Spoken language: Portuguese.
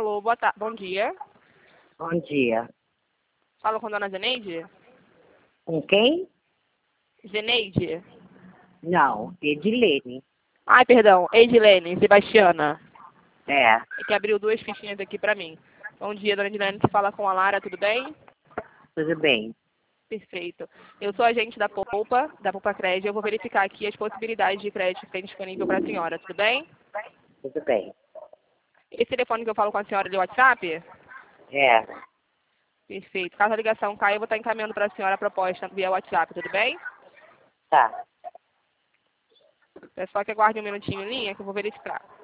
Alô, bom dia. Bom dia. Fala com a dona Zeneide? Com quem? Zeneide? Não, Edilene. Ai, perdão, Edilene, Sebastiana. É, É que abriu duas fichinhas aqui pra mim. Bom dia, dona Edilene, você fala com a Lara, tudo bem? tudo bem. Perfeito. Eu sou agente da Poupa Crédito. Eu vou verificar aqui as possibilidades de crédito que tem disponível para a senhora, tudo bem? Tudo bem. Esse telefone que eu falo com a senhora é de WhatsApp? É, Perfeito. Caso a ligação caia, eu vou estar encaminhando para a senhora a proposta via WhatsApp, tudo bem? tá. É só que aguarde um minutinho em linha que eu vou verificar.